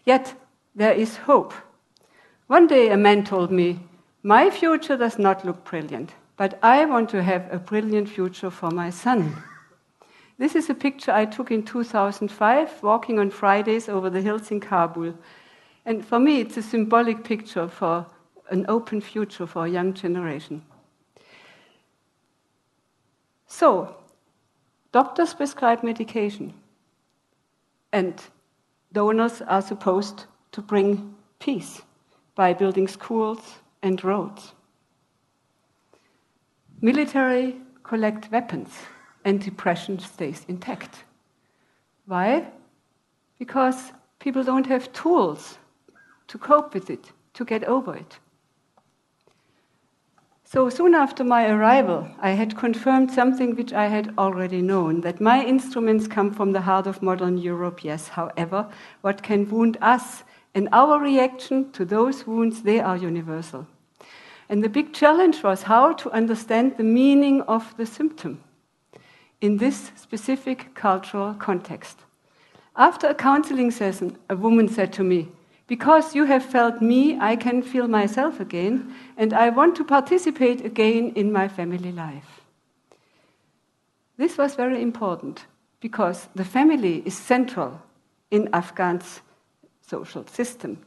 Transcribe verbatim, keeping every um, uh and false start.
Yet there is hope. One day a man told me, "My future does not look brilliant, but I want to have a brilliant future for my son." This is a picture I took in two thousand five, walking on Fridays over the hills in Kabul. And for me, it's a symbolic picture for an open future for a young generation. So, doctors prescribe medication, and donors are supposed to bring peace by building schools and roads. Military collect weapons, and depression stays intact. Why? Because people don't have tools to cope with it, to get over it. So soon after my arrival, I had confirmed something which I had already known, that my instruments come from the heart of modern Europe, yes. However, what can wound us and our reaction to those wounds, they are universal. And the big challenge was how to understand the meaning of the symptom in this specific cultural context. After a counseling session, a woman said to me, "Because you have felt me, I can feel myself again, and I want to participate again in my family life." This was very important, because the family is central in Afghan's social system.